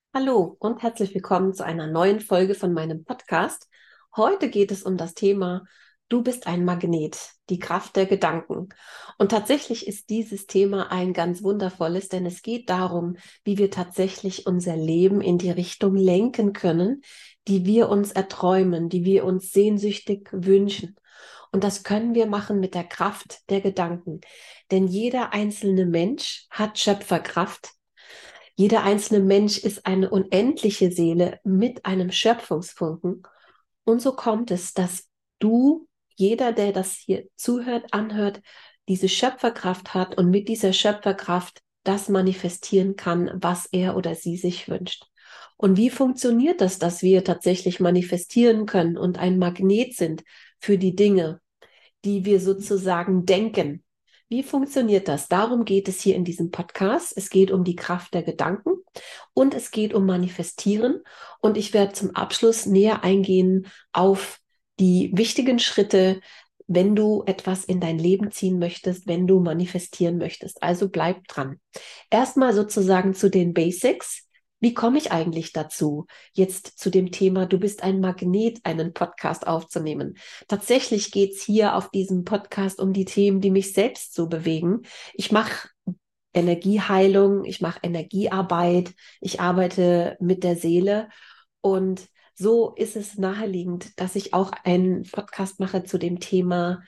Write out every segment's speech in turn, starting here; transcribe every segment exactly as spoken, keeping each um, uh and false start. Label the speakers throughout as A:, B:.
A: Hallo und herzlich willkommen zu einer neuen Folge von meinem Podcast. Heute geht es um das Thema Du bist ein Magnet, die Kraft der Gedanken. Und tatsächlich ist dieses Thema ein ganz wundervolles, denn es geht darum, wie wir tatsächlich unser Leben in die Richtung lenken können, die wir uns erträumen, die wir uns sehnsüchtig wünschen. Und das können wir machen mit der Kraft der Gedanken. Denn jeder einzelne Mensch hat Schöpferkraft. Jeder einzelne Mensch ist eine unendliche Seele mit einem Schöpfungsfunken. Und so kommt es, dass du, jeder, der das hier zuhört, anhört, diese Schöpferkraft hat und mit dieser Schöpferkraft das manifestieren kann, was er oder sie sich wünscht. Und wie funktioniert das, dass wir tatsächlich manifestieren können und ein Magnet sind für die Dinge, die wir sozusagen denken? Wie funktioniert das? Darum geht es hier in diesem Podcast. Es geht um die Kraft der Gedanken und es geht um Manifestieren. Und ich werde zum Abschluss näher eingehen auf die wichtigen Schritte, wenn du etwas in dein Leben ziehen möchtest, wenn du manifestieren möchtest. Also bleib dran. Erstmal sozusagen zu den Basics. Wie komme ich eigentlich dazu, jetzt zu dem Thema, du bist ein Magnet, einen Podcast aufzunehmen? Tatsächlich geht es hier auf diesem Podcast um die Themen, die mich selbst so bewegen. Ich mache Energieheilung, ich mache Energiearbeit, ich arbeite mit der Seele und so ist es naheliegend, dass ich auch einen Podcast mache zu dem Thema,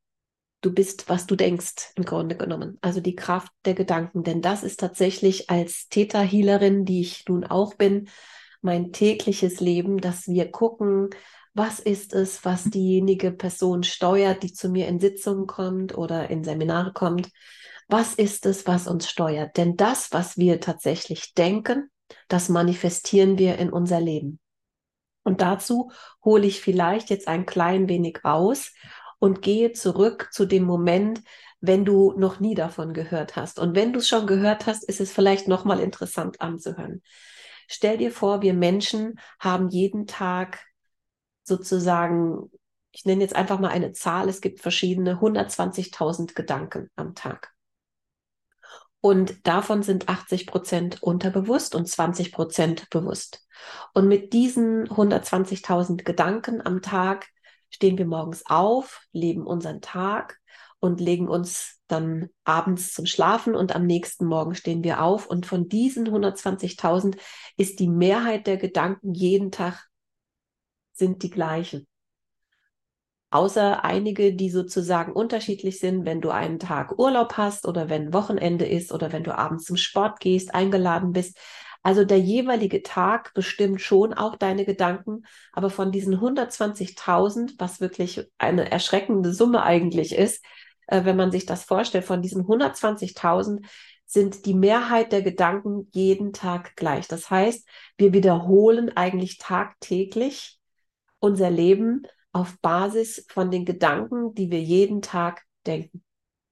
A: du bist, was du denkst, im Grunde genommen. Also die Kraft der Gedanken, denn das ist tatsächlich als Theta-Healerin, die ich nun auch bin, mein tägliches Leben, dass wir gucken, was ist es, was diejenige Person steuert, die zu mir in Sitzungen kommt oder in Seminare kommt. Was ist es, was uns steuert? Denn das, was wir tatsächlich denken, das manifestieren wir in unser Leben. Und dazu hole ich vielleicht jetzt ein klein wenig aus und gehe zurück zu dem Moment, wenn du noch nie davon gehört hast. Und wenn du es schon gehört hast, ist es vielleicht nochmal interessant anzuhören. Stell dir vor, wir Menschen haben jeden Tag sozusagen, ich nenne jetzt einfach mal eine Zahl, es gibt verschiedene, hundertzwanzigtausend Gedanken am Tag. Und davon sind achtzig Prozent unterbewusst und zwanzig Prozent bewusst. Und mit diesen hundertzwanzigtausend Gedanken am Tag stehen wir morgens auf, leben unseren Tag und legen uns dann abends zum Schlafen und am nächsten Morgen stehen wir auf. Und von diesen hundertzwanzigtausend ist die Mehrheit der Gedanken jeden Tag sind die gleichen. Außer einige, die sozusagen unterschiedlich sind, wenn du einen Tag Urlaub hast oder wenn Wochenende ist oder wenn du abends zum Sport gehst, eingeladen bist. Also der jeweilige Tag bestimmt schon auch deine Gedanken, aber von diesen hundertzwanzigtausend, was wirklich eine erschreckende Summe eigentlich ist, äh, wenn man sich das vorstellt, von diesen hundertzwanzigtausend sind die Mehrheit der Gedanken jeden Tag gleich. Das heißt, wir wiederholen eigentlich tagtäglich unser Leben auf Basis von den Gedanken, die wir jeden Tag denken.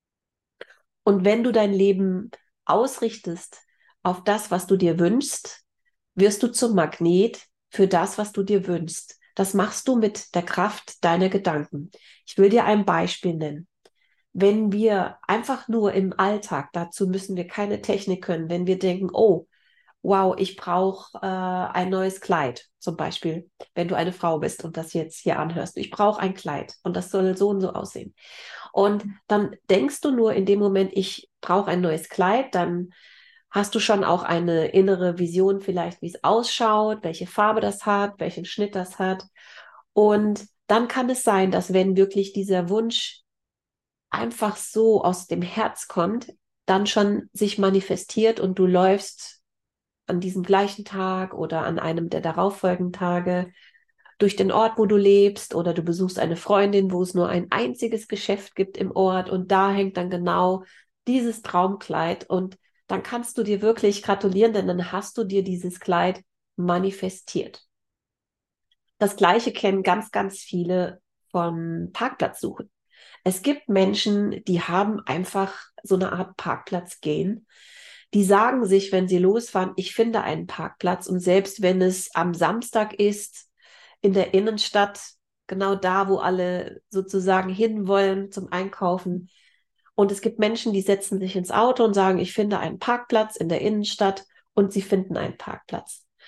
A: Und wenn du dein Leben ausrichtest auf das, was du dir wünschst, wirst du zum Magnet für das, was du dir wünschst. Das machst du mit der Kraft deiner Gedanken. Ich will dir ein Beispiel nennen. Wenn wir einfach nur im Alltag, dazu müssen wir keine Technik können, wenn wir denken, oh, wow, ich brauche äh, ein neues Kleid, zum Beispiel, wenn du eine Frau bist und das jetzt hier anhörst. Ich brauche ein Kleid und das soll so und so aussehen. Und dann denkst du nur in dem Moment, ich brauche ein neues Kleid, dann hast du schon auch eine innere Vision vielleicht, wie es ausschaut, welche Farbe das hat, welchen Schnitt das hat. Und dann kann es sein, dass wenn wirklich dieser Wunsch einfach so aus dem Herz kommt, dann schon sich manifestiert und du läufst an diesem gleichen Tag oder an einem der darauffolgenden Tage durch den Ort, wo du lebst, oder du besuchst eine Freundin, wo es nur ein einziges Geschäft gibt im Ort und da hängt dann genau dieses Traumkleid und dann kannst du dir wirklich gratulieren, denn dann hast du dir dieses Kleid manifestiert. Das Gleiche kennen ganz, ganz viele vom Parkplatzsuchen. Es gibt Menschen, die haben einfach so eine Art Parkplatzgehen. Die sagen sich, wenn sie losfahren, ich finde einen Parkplatz. Und selbst wenn es am Samstag ist, in der Innenstadt, genau da, wo alle sozusagen hinwollen zum Einkaufen. Und es gibt Menschen, die setzen sich ins Auto und sagen, ich finde einen Parkplatz in der Innenstadt und sie finden einen Parkplatz.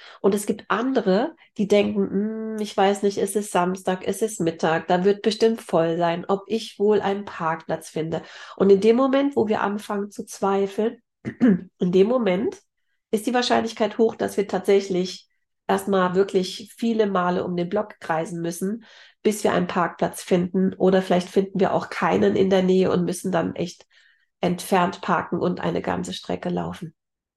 A: Und es gibt andere, die denken, "Hm, ich weiß nicht, es ist Samstag, es ist Mittag, da wird bestimmt voll sein, ob ich wohl einen Parkplatz finde." Und in dem Moment, wo wir anfangen zu zweifeln, in dem Moment ist die Wahrscheinlichkeit hoch, dass wir tatsächlich erstmal wirklich viele Male um den Block kreisen müssen, bis wir einen Parkplatz finden. Oder vielleicht finden wir auch keinen in der Nähe und müssen dann echt entfernt parken und eine ganze Strecke laufen.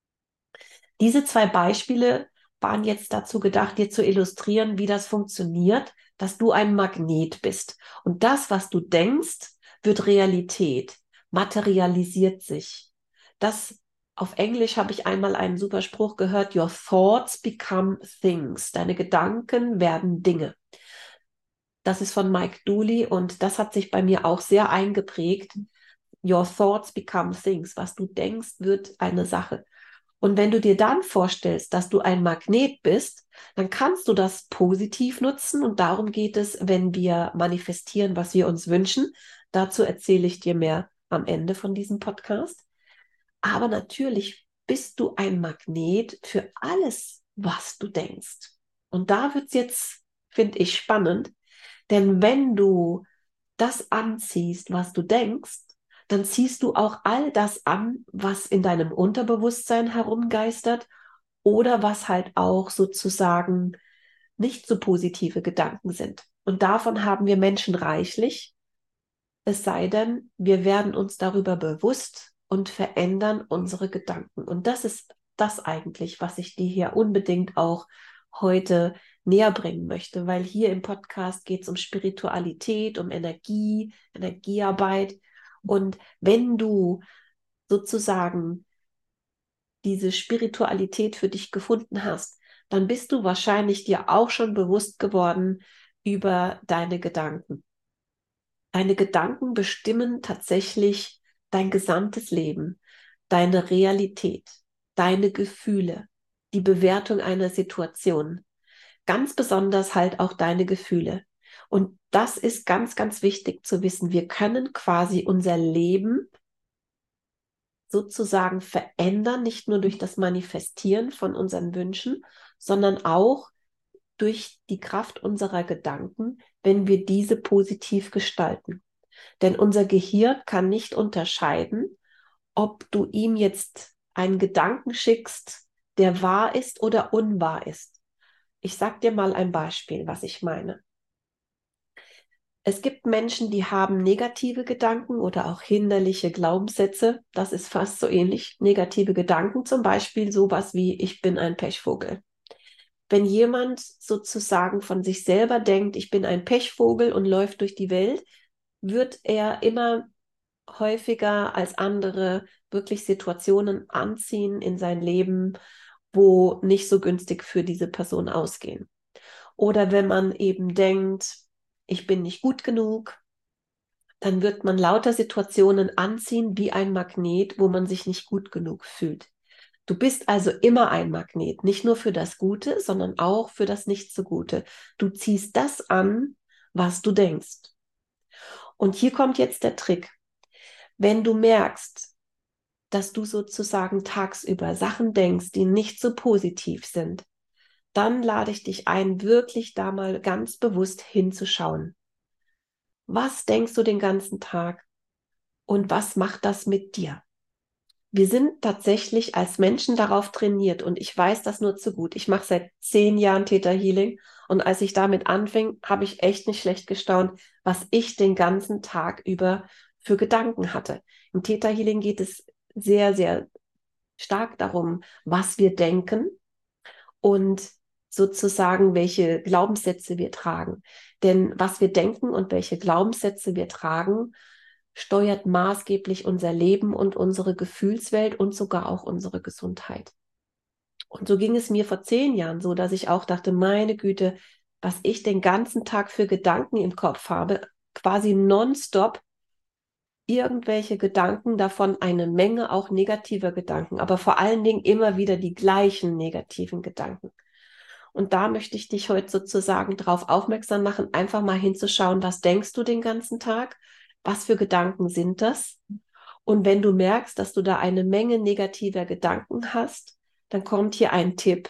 A: Diese zwei Beispiele waren jetzt dazu gedacht, dir zu illustrieren, wie das funktioniert, dass du ein Magnet bist. Und das, was du denkst, wird Realität, materialisiert sich. Das auf Englisch habe ich einmal einen super Spruch gehört: Your thoughts become things. Deine Gedanken werden Dinge. Das ist von Mike Dooley und das hat sich bei mir auch sehr eingeprägt. Your thoughts become things. Was du denkst, wird eine Sache. Und wenn du dir dann vorstellst, dass du ein Magnet bist, dann kannst du das positiv nutzen. Und darum geht es, wenn wir manifestieren, was wir uns wünschen. Dazu erzähle ich dir mehr am Ende von diesem Podcast. Aber natürlich bist du ein Magnet für alles, was du denkst. Und da wird es jetzt, finde ich, spannend. Denn wenn du das anziehst, was du denkst, dann ziehst du auch all das an, was in deinem Unterbewusstsein herumgeistert oder was halt auch sozusagen nicht so positive Gedanken sind. Und davon haben wir Menschen reichlich, es sei denn, wir werden uns darüber bewusst und verändern unsere Gedanken. Und das ist das eigentlich, was ich dir hier unbedingt auch heute näher bringen möchte, weil hier im Podcast geht es um Spiritualität, um Energie, Energiearbeit. Und wenn du sozusagen diese Spiritualität für dich gefunden hast, dann bist du wahrscheinlich dir auch schon bewusst geworden über deine Gedanken. Deine Gedanken bestimmen tatsächlich dein gesamtes Leben, deine Realität, deine Gefühle, die Bewertung einer Situation. Ganz besonders halt auch deine Gefühle. Und das ist ganz, ganz wichtig zu wissen. Wir können quasi unser Leben sozusagen verändern, nicht nur durch das Manifestieren von unseren Wünschen, sondern auch durch die Kraft unserer Gedanken, wenn wir diese positiv gestalten. Denn unser Gehirn kann nicht unterscheiden, ob du ihm jetzt einen Gedanken schickst, der wahr ist oder unwahr ist. Ich sage dir mal ein Beispiel, was ich meine. Es gibt Menschen, die haben negative Gedanken oder auch hinderliche Glaubenssätze. Das ist fast so ähnlich. Negative Gedanken, zum Beispiel sowas wie: Ich bin ein Pechvogel. Wenn jemand sozusagen von sich selber denkt, ich bin ein Pechvogel und läuft durch die Welt, wird er immer häufiger als andere wirklich Situationen anziehen in sein Leben, wo nicht so günstig für diese Person ausgehen. Oder wenn man eben denkt, ich bin nicht gut genug, dann wird man lauter Situationen anziehen wie ein Magnet, wo man sich nicht gut genug fühlt. Du bist also immer ein Magnet, nicht nur für das Gute, sondern auch für das Nicht so Gute. Du ziehst das an, was du denkst. Und hier kommt jetzt der Trick. Wenn du merkst, dass du sozusagen tagsüber Sachen denkst, die nicht so positiv sind, dann lade ich dich ein, wirklich da mal ganz bewusst hinzuschauen. Was denkst du den ganzen Tag und was macht das mit dir? Wir sind tatsächlich als Menschen darauf trainiert und ich weiß das nur zu gut. Ich mache seit zehn Jahren Theta Healing und als ich damit anfing, habe ich echt nicht schlecht gestaunt, was ich den ganzen Tag über für Gedanken hatte. Im Theta Healing geht es sehr, sehr stark darum, was wir denken und sozusagen, welche Glaubenssätze wir tragen. Denn was wir denken und welche Glaubenssätze wir tragen, steuert maßgeblich unser Leben und unsere Gefühlswelt und sogar auch unsere Gesundheit. Und so ging es mir vor zehn Jahren so, dass ich auch dachte, meine Güte, was ich den ganzen Tag für Gedanken im Kopf habe, quasi nonstop irgendwelche Gedanken, davon eine Menge auch negativer Gedanken, aber vor allen Dingen immer wieder die gleichen negativen Gedanken. Und da möchte ich dich heute sozusagen darauf aufmerksam machen, einfach mal hinzuschauen, was denkst du den ganzen Tag? Was für Gedanken sind das? Und wenn du merkst, dass du da eine Menge negativer Gedanken hast, dann kommt hier ein Tipp.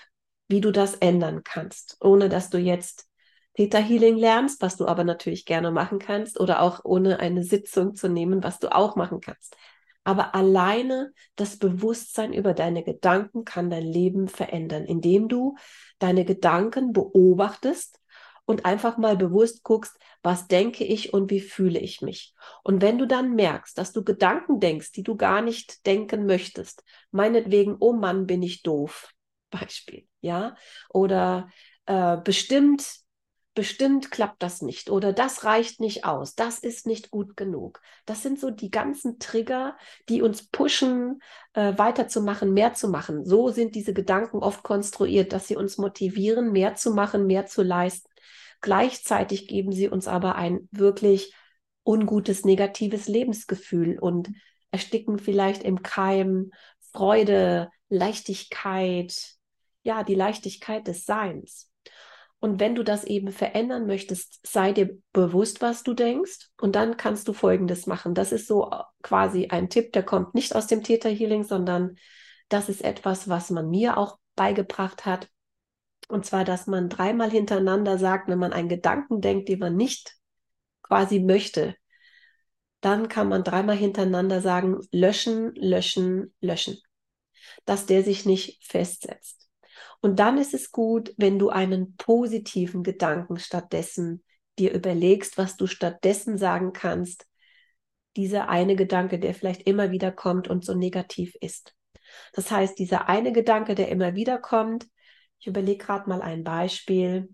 A: wie du das ändern kannst, ohne dass du jetzt Theta Healing lernst, was du aber natürlich gerne machen kannst, oder auch ohne eine Sitzung zu nehmen, was du auch machen kannst. Aber alleine das Bewusstsein über deine Gedanken kann dein Leben verändern, indem du deine Gedanken beobachtest und einfach mal bewusst guckst, was denke ich und wie fühle ich mich. Und wenn du dann merkst, dass du Gedanken denkst, die du gar nicht denken möchtest, meinetwegen, oh Mann, bin ich doof, Beispiel, ja, oder äh, bestimmt bestimmt klappt das nicht oder das reicht nicht aus, das ist nicht gut genug. Das sind so die ganzen Trigger, die uns pushen, äh, weiterzumachen, mehr zu machen. So sind diese Gedanken oft konstruiert, dass sie uns motivieren, mehr zu machen, mehr zu leisten. Gleichzeitig geben sie uns aber ein wirklich ungutes, negatives Lebensgefühl und ersticken vielleicht im Keim Freude, Leichtigkeit, ja, die Leichtigkeit des Seins. Und wenn du das eben verändern möchtest, sei dir bewusst, was du denkst. Und dann kannst du Folgendes machen. Das ist so quasi ein Tipp, der kommt nicht aus dem Theta Healing, sondern das ist etwas, was man mir auch beigebracht hat. Und zwar, dass man dreimal hintereinander sagt, wenn man einen Gedanken denkt, den man nicht quasi möchte, dann kann man dreimal hintereinander sagen, löschen, löschen, löschen, dass der sich nicht festsetzt. Und dann ist es gut, wenn du einen positiven Gedanken stattdessen dir überlegst, was du stattdessen sagen kannst, dieser eine Gedanke, der vielleicht immer wieder kommt und so negativ ist. Das heißt, dieser eine Gedanke, der immer wieder kommt, ich überlege gerade mal ein Beispiel,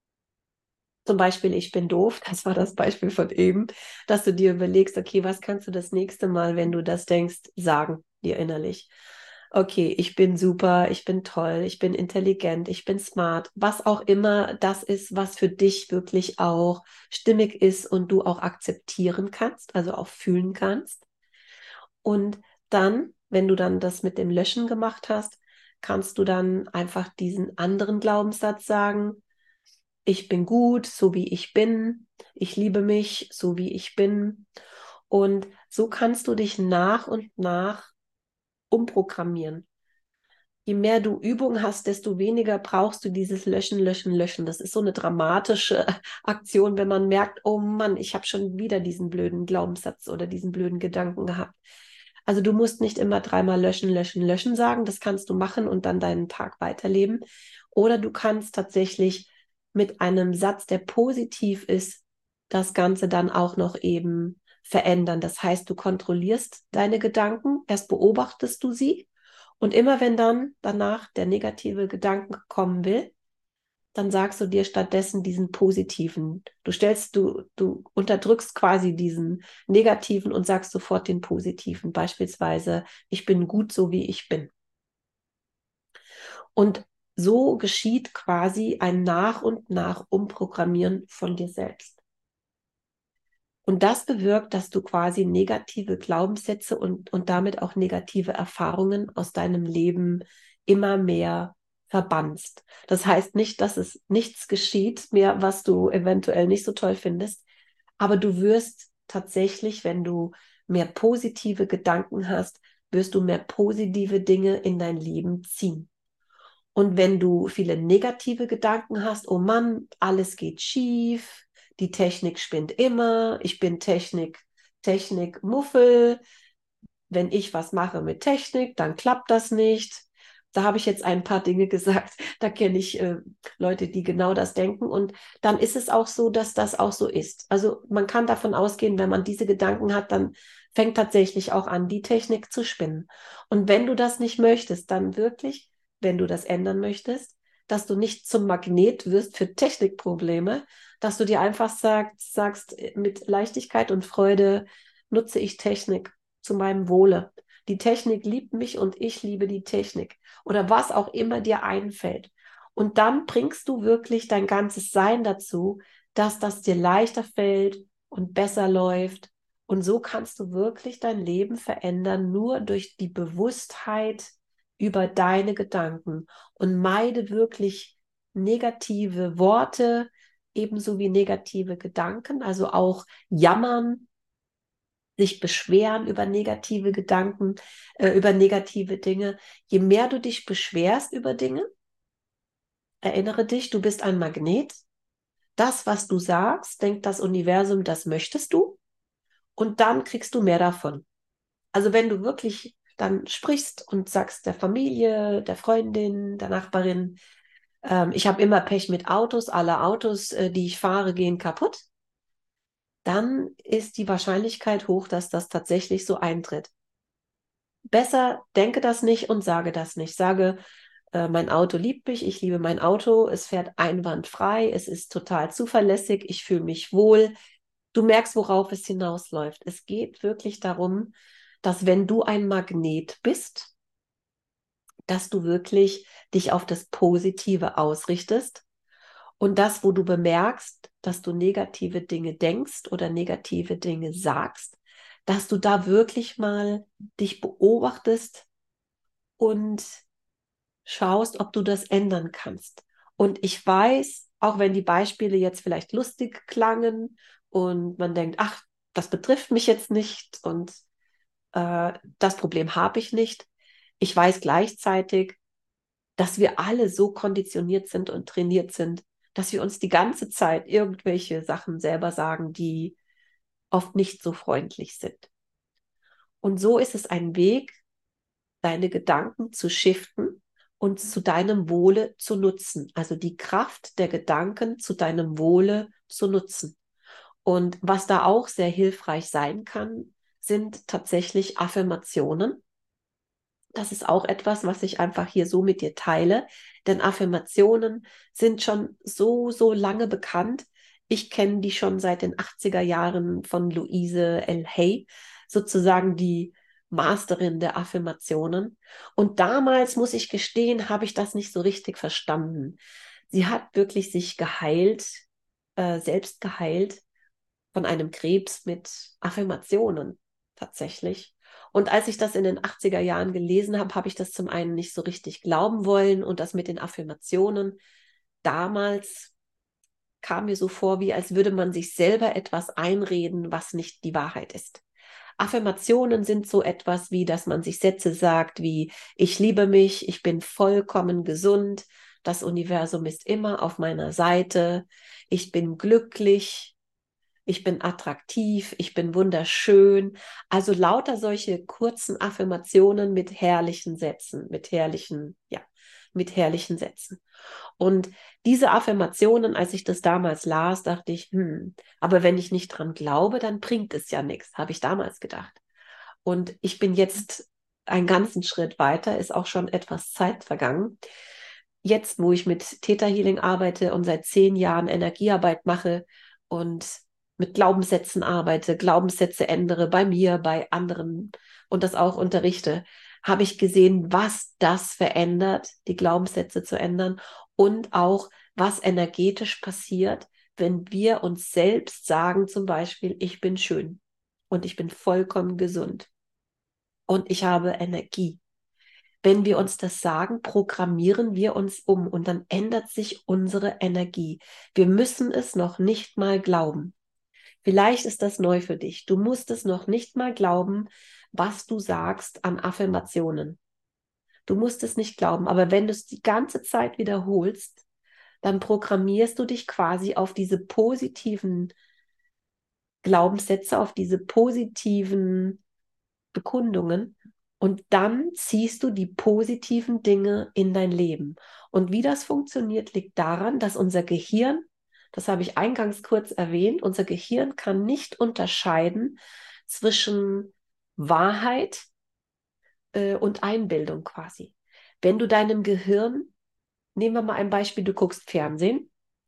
A: zum Beispiel, ich bin doof, das war das Beispiel von eben, dass du dir überlegst, okay, was kannst du das nächste Mal, wenn du das denkst, sagen, dir innerlich. Okay, ich bin super, ich bin toll, ich bin intelligent, ich bin smart, was auch immer das ist, was für dich wirklich auch stimmig ist und du auch akzeptieren kannst, also auch fühlen kannst. Und dann, wenn du dann das mit dem Löschen gemacht hast, kannst du dann einfach diesen anderen Glaubenssatz sagen, ich bin gut, so wie ich bin, ich liebe mich, so wie ich bin. Und so kannst du dich nach und nach umprogrammieren. Je mehr du Übung hast, desto weniger brauchst du dieses Löschen, Löschen, Löschen. Das ist so eine dramatische Aktion, wenn man merkt, oh Mann, ich habe schon wieder diesen blöden Glaubenssatz oder diesen blöden Gedanken gehabt. Also du musst nicht immer dreimal löschen, löschen, löschen sagen. Das kannst du machen und dann deinen Tag weiterleben. Oder du kannst tatsächlich mit einem Satz, der positiv ist, das Ganze dann auch noch eben verändern. Das heißt, du kontrollierst deine Gedanken, erst beobachtest du sie und immer wenn dann danach der negative Gedanke kommen will, dann sagst du dir stattdessen diesen positiven. Du stellst, du, du unterdrückst quasi diesen negativen und sagst sofort den positiven. Beispielsweise, ich bin gut so wie ich bin. Und so geschieht quasi ein nach und nach Umprogrammieren von dir selbst. Und das bewirkt, dass du quasi negative Glaubenssätze und, und damit auch negative Erfahrungen aus deinem Leben immer mehr verbannst. Das heißt nicht, dass es nichts geschieht mehr, was du eventuell nicht so toll findest, aber du wirst tatsächlich, wenn du mehr positive Gedanken hast, wirst du mehr positive Dinge in dein Leben ziehen. Und wenn du viele negative Gedanken hast, oh Mann, alles geht schief, die Technik spinnt immer, ich bin Technik, Technik-Muffel, wenn ich was mache mit Technik, dann klappt das nicht. Da habe ich jetzt ein paar Dinge gesagt, da kenne ich äh, Leute, die genau das denken und dann ist es auch so, dass das auch so ist. Also man kann davon ausgehen, wenn man diese Gedanken hat, dann fängt tatsächlich auch an, die Technik zu spinnen. Und wenn du das nicht möchtest, dann wirklich, wenn du das ändern möchtest, dass du nicht zum Magnet wirst für Technikprobleme, dass du dir einfach sagst, sagst mit Leichtigkeit und Freude nutze ich Technik zu meinem Wohle. Die Technik liebt mich und ich liebe die Technik. Oder was auch immer dir einfällt. Und dann bringst du wirklich dein ganzes Sein dazu, dass das dir leichter fällt und besser läuft. Und so kannst du wirklich dein Leben verändern, nur durch die Bewusstheit über deine Gedanken. Und meide wirklich negative Worte, ebenso wie negative Gedanken, also auch jammern, sich beschweren über negative Gedanken, äh, über negative Dinge. Je mehr du dich beschwerst über Dinge, Erinnere dich, du bist ein Magnet. Das, was du sagst, denkt das Universum, das möchtest du. Und dann kriegst du mehr davon. Also wenn du wirklich dann sprichst und sagst der Familie, der Freundin, der Nachbarin, ähm, ich habe immer Pech mit Autos, alle Autos, äh, die ich fahre, gehen kaputt, dann ist die Wahrscheinlichkeit hoch, dass das tatsächlich so eintritt. Besser denke das nicht und sage das nicht. Sage, äh, mein Auto liebt mich, ich liebe mein Auto, es fährt einwandfrei, es ist total zuverlässig, ich fühle mich wohl. Du merkst, worauf es hinausläuft. Es geht wirklich darum, dass wenn du ein Magnet bist, dass du wirklich dich auf das Positive ausrichtest und das, wo du bemerkst, dass du negative Dinge denkst oder negative Dinge sagst, dass du da wirklich mal dich beobachtest und schaust, ob du das ändern kannst. Und ich weiß, auch wenn die Beispiele jetzt vielleicht lustig klangen und man denkt, ach, das betrifft mich jetzt nicht und äh, das Problem habe ich nicht. Ich weiß gleichzeitig, dass wir alle so konditioniert sind und trainiert sind, dass wir uns die ganze Zeit irgendwelche Sachen selber sagen, die oft nicht so freundlich sind. Und so ist es ein Weg, deine Gedanken zu shiften und zu deinem Wohle zu nutzen. Also die Kraft der Gedanken zu deinem Wohle zu nutzen. Und was da auch sehr hilfreich sein kann, sind tatsächlich Affirmationen. Das ist auch etwas, was ich einfach hier so mit dir teile, denn Affirmationen sind schon so, so lange bekannt. Ich kenne die schon seit den achtziger Jahren von Louise L. Hay, sozusagen die Masterin der Affirmationen. Und damals, muss ich gestehen, habe ich das nicht so richtig verstanden. Sie hat wirklich sich geheilt, äh, selbst geheilt von einem Krebs mit Affirmationen tatsächlich. Und als ich das in den achtziger Jahren gelesen habe, habe ich das zum einen nicht so richtig glauben wollen und das mit den Affirmationen damals kam mir so vor, wie als würde man sich selber etwas einreden, was nicht die Wahrheit ist. Affirmationen sind so etwas wie, dass man sich Sätze sagt wie, ich liebe mich, ich bin vollkommen gesund, das Universum ist immer auf meiner Seite, ich bin glücklich, ich bin attraktiv, ich bin wunderschön. Also lauter solche kurzen Affirmationen mit herrlichen Sätzen, mit herrlichen, ja, mit herrlichen Sätzen. Und diese Affirmationen, als ich das damals las, dachte ich, hm, aber wenn ich nicht dran glaube, dann bringt es ja nichts, habe ich damals gedacht. Und ich bin jetzt einen ganzen Schritt weiter, ist auch schon etwas Zeit vergangen. Jetzt, wo ich mit Theta Healing arbeite und seit zehn Jahren Energiearbeit mache und mit Glaubenssätzen arbeite, Glaubenssätze ändere bei mir, bei anderen und das auch unterrichte, habe ich gesehen, was das verändert, die Glaubenssätze zu ändern und auch, was energetisch passiert, wenn wir uns selbst sagen, zum Beispiel, ich bin schön und ich bin vollkommen gesund und ich habe Energie. Wenn wir uns das sagen, programmieren wir uns um und dann ändert sich unsere Energie. Wir müssen es noch nicht mal glauben. Vielleicht ist das neu für dich. Du musst es noch nicht mal glauben, was du sagst an Affirmationen. Du musst es nicht glauben, aber wenn du es die ganze Zeit wiederholst, dann programmierst du dich quasi auf diese positiven Glaubenssätze, auf diese positiven Bekundungen und dann ziehst du die positiven Dinge in dein Leben. Und wie das funktioniert, liegt daran, dass unser Gehirn, das habe ich eingangs kurz erwähnt, unser Gehirn kann nicht unterscheiden zwischen Wahrheit äh, und Einbildung quasi. Wenn du deinem Gehirn, nehmen wir mal ein Beispiel, du guckst Fernsehen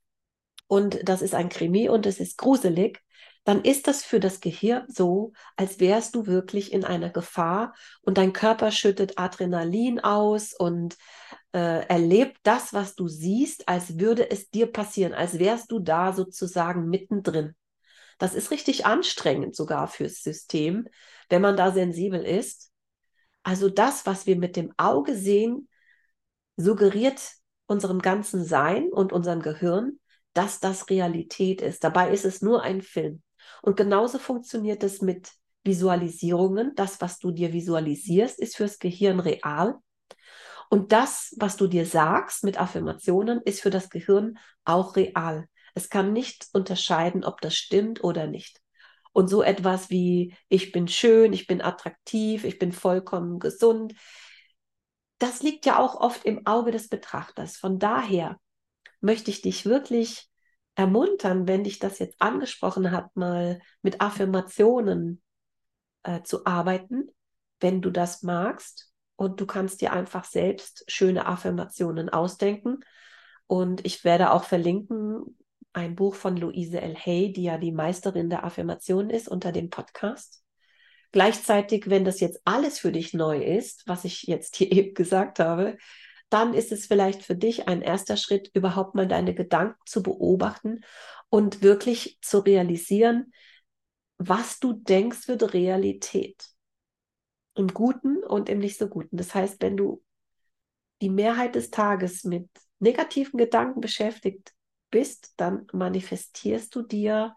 A: und das ist ein Krimi und es ist gruselig, dann ist das für das Gehirn so, als wärst du wirklich in einer Gefahr und dein Körper schüttet Adrenalin aus und äh, erlebt das, was du siehst, als würde es dir passieren, als wärst du da sozusagen mittendrin. Das ist richtig anstrengend sogar fürs System, wenn man da sensibel ist. Also das, was wir mit dem Auge sehen, suggeriert unserem ganzen Sein und unserem Gehirn, dass das Realität ist. Dabei ist es nur ein Film. Und genauso funktioniert es mit Visualisierungen. Das, was du dir visualisierst, ist fürs Gehirn real. Und das, was du dir sagst mit Affirmationen, ist für das Gehirn auch real. Es kann nicht unterscheiden, ob das stimmt oder nicht. Und so etwas wie, ich bin schön, ich bin attraktiv, ich bin vollkommen gesund, das liegt ja auch oft im Auge des Betrachters. Von daher möchte ich dich wirklich ermuntern, wenn dich das jetzt angesprochen hat, mal mit Affirmationen äh, zu arbeiten, wenn du das magst. Und du kannst dir einfach selbst schöne Affirmationen ausdenken. Und ich werde auch verlinken ein Buch von Louise L. Hay, die ja die Meisterin der Affirmation ist, unter dem Podcast. Gleichzeitig, wenn das jetzt alles für dich neu ist, was ich jetzt hier eben gesagt habe, dann ist es vielleicht für dich ein erster Schritt, überhaupt mal deine Gedanken zu beobachten und wirklich zu realisieren, was du denkst, wird Realität. Im Guten und im nicht so Guten. Das heißt, wenn du die Mehrheit des Tages mit negativen Gedanken beschäftigt bist, dann manifestierst du dir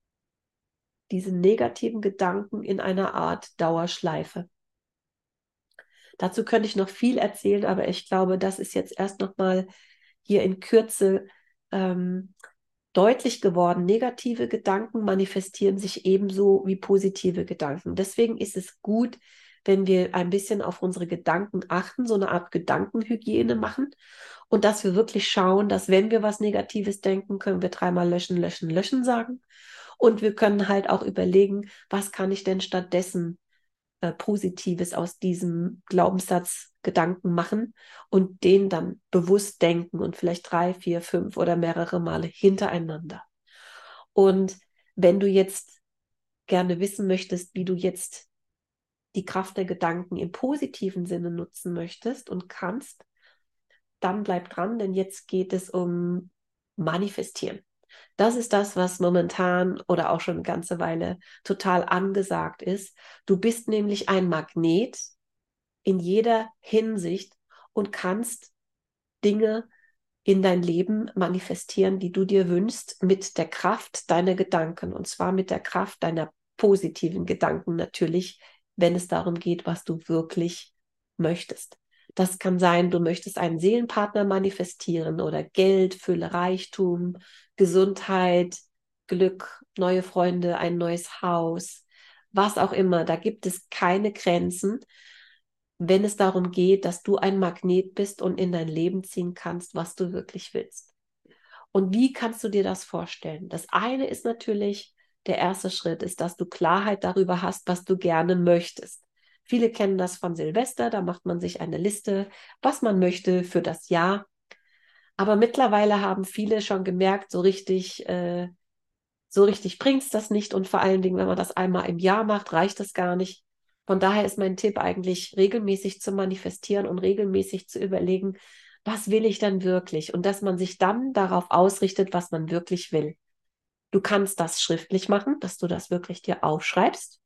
A: diese negativen Gedanken in einer Art Dauerschleife. Dazu könnte ich noch viel erzählen, aber ich glaube, das ist jetzt erst noch mal hier in Kürze ähm, deutlich geworden. Negative Gedanken manifestieren sich ebenso wie positive Gedanken. Deswegen ist es gut, wenn wir ein bisschen auf unsere Gedanken achten, so eine Art Gedankenhygiene machen und dass wir wirklich schauen, dass wenn wir was Negatives denken, können wir dreimal löschen, löschen, löschen sagen. Und wir können halt auch überlegen, was kann ich denn stattdessen äh, Positives aus diesem Glaubenssatz Gedanken machen und den dann bewusst denken und vielleicht drei, vier, fünf oder mehrere Male hintereinander. Und wenn du jetzt gerne wissen möchtest, wie du jetzt die Kraft der Gedanken im positiven Sinne nutzen möchtest und kannst, dann bleib dran, denn jetzt geht es um Manifestieren. Das ist das, was momentan oder auch schon eine ganze Weile total angesagt ist. Du bist nämlich ein Magnet in jeder Hinsicht und kannst Dinge in dein Leben manifestieren, die du dir wünschst, mit der Kraft deiner Gedanken, und zwar mit der Kraft deiner positiven Gedanken natürlich, wenn es darum geht, was du wirklich möchtest. Das kann sein, du möchtest einen Seelenpartner manifestieren oder Geld, Fülle, Reichtum, Gesundheit, Glück, neue Freunde, ein neues Haus, was auch immer. Da gibt es keine Grenzen, wenn es darum geht, dass du ein Magnet bist und in dein Leben ziehen kannst, was du wirklich willst. Und wie kannst du dir das vorstellen? Das eine ist natürlich, der erste Schritt ist, dass du Klarheit darüber hast, was du gerne möchtest. Viele kennen das von Silvester, da macht man sich eine Liste, was man möchte für das Jahr. Aber mittlerweile haben viele schon gemerkt, so richtig, äh, so richtig bringt es das nicht. Und vor allen Dingen, wenn man das einmal im Jahr macht, reicht das gar nicht. Von daher ist mein Tipp eigentlich, regelmäßig zu manifestieren und regelmäßig zu überlegen, was will ich dann wirklich? Und dass man sich dann darauf ausrichtet, was man wirklich will. Du kannst das schriftlich machen, dass du das wirklich dir aufschreibst.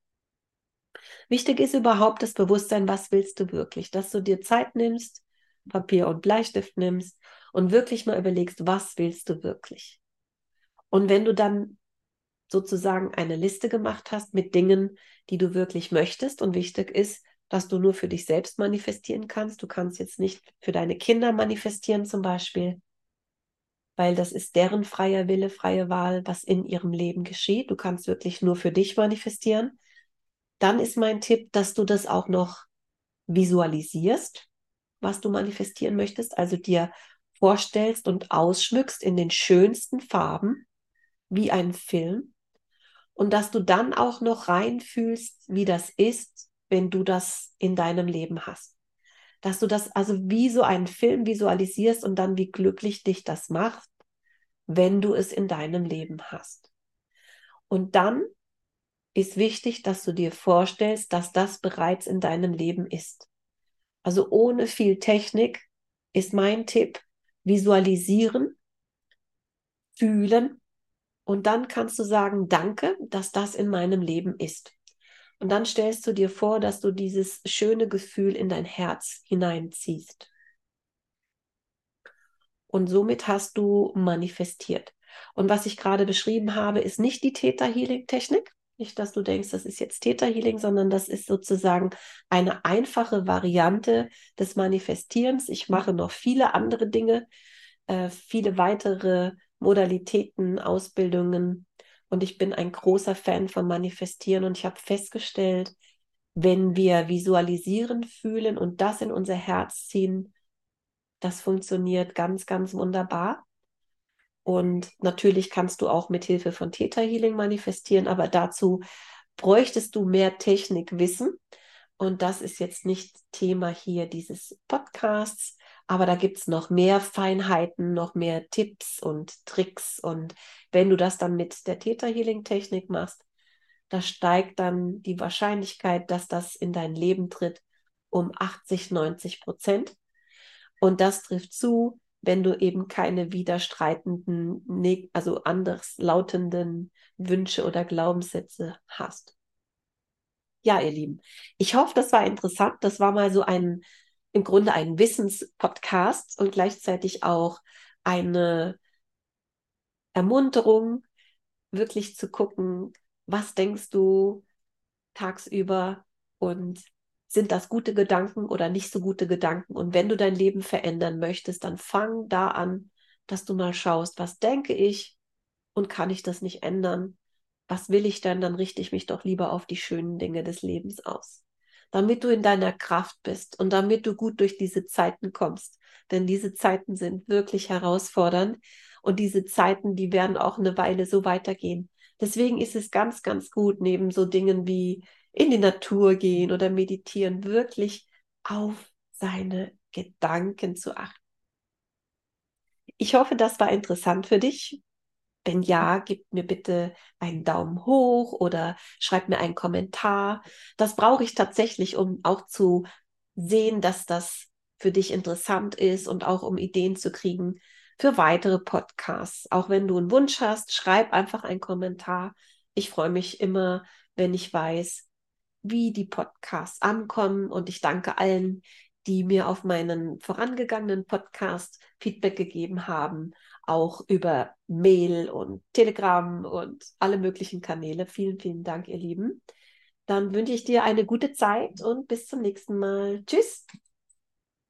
A: Wichtig ist überhaupt das Bewusstsein, was willst du wirklich? Dass du dir Zeit nimmst, Papier und Bleistift nimmst und wirklich mal überlegst, was willst du wirklich? Und wenn du dann sozusagen eine Liste gemacht hast mit Dingen, die du wirklich möchtest, und wichtig ist, dass du nur für dich selbst manifestieren kannst. Du kannst jetzt nicht für deine Kinder manifestieren zum Beispiel, weil das ist deren freier Wille, freie Wahl, was in ihrem Leben geschieht. Du kannst wirklich nur für dich manifestieren. Dann ist mein Tipp, dass du das auch noch visualisierst, was du manifestieren möchtest, also dir vorstellst und ausschmückst in den schönsten Farben, wie ein Film. Und dass du dann auch noch reinfühlst, wie das ist, wenn du das in deinem Leben hast. Dass du das also wie so einen Film visualisierst und dann wie glücklich dich das macht, wenn du es in deinem Leben hast. Und dann ist wichtig, dass du dir vorstellst, dass das bereits in deinem Leben ist. Also ohne viel Technik ist mein Tipp, visualisieren, fühlen und dann kannst du sagen, danke, dass das in meinem Leben ist. Und dann stellst du dir vor, dass du dieses schöne Gefühl in dein Herz hineinziehst. Und somit hast du manifestiert. Und was ich gerade beschrieben habe, ist nicht die Theta Healing Technik. Nicht, dass du denkst, das ist jetzt Theta Healing, sondern das ist sozusagen eine einfache Variante des Manifestierens. Ich mache noch viele andere Dinge, äh, viele weitere Modalitäten, Ausbildungen. Und ich bin ein großer Fan vom Manifestieren. Und ich habe festgestellt, wenn wir visualisieren, fühlen und das in unser Herz ziehen, das funktioniert ganz, ganz wunderbar. Und natürlich kannst du auch mit Hilfe von Theta Healing manifestieren, aber dazu bräuchtest du mehr Technikwissen. Und das ist jetzt nicht Thema hier dieses Podcasts, aber da gibt es noch mehr Feinheiten, noch mehr Tipps und Tricks. Und wenn du das dann mit der Theta Healing Technik machst, da steigt dann die Wahrscheinlichkeit, dass das in dein Leben tritt, um achtzig, neunzig Prozent. Und das trifft zu, wenn du eben keine widerstreitenden, also anders lautenden Wünsche oder Glaubenssätze hast. Ja, ihr Lieben, ich hoffe, das war interessant. Das war mal so ein, im Grunde ein Wissenspodcast und gleichzeitig auch eine Ermunterung, wirklich zu gucken, was denkst du tagsüber und sind das gute Gedanken oder nicht so gute Gedanken? Und wenn du dein Leben verändern möchtest, dann fang da an, dass du mal schaust, was denke ich und kann ich das nicht ändern? Was will ich denn? Dann richte ich mich doch lieber auf die schönen Dinge des Lebens aus, damit du in deiner Kraft bist und damit du gut durch diese Zeiten kommst. Denn diese Zeiten sind wirklich herausfordernd und diese Zeiten, die werden auch eine Weile so weitergehen. Deswegen ist es ganz, ganz gut, neben so Dingen wie in die Natur gehen oder meditieren, wirklich auf seine Gedanken zu achten. Ich hoffe, das war interessant für dich. Wenn ja, gib mir bitte einen Daumen hoch oder schreib mir einen Kommentar. Das brauche ich tatsächlich, um auch zu sehen, dass das für dich interessant ist und auch um Ideen zu kriegen für weitere Podcasts. Auch wenn du einen Wunsch hast, schreib einfach einen Kommentar. Ich freue mich immer, wenn ich weiß, wie die Podcasts ankommen. Und ich danke allen, die mir auf meinen vorangegangenen Podcast Feedback gegeben haben, auch über Mail und Telegram und alle möglichen Kanäle. Vielen, vielen Dank, ihr Lieben. Dann wünsche ich dir eine gute Zeit und bis zum nächsten Mal. Tschüss.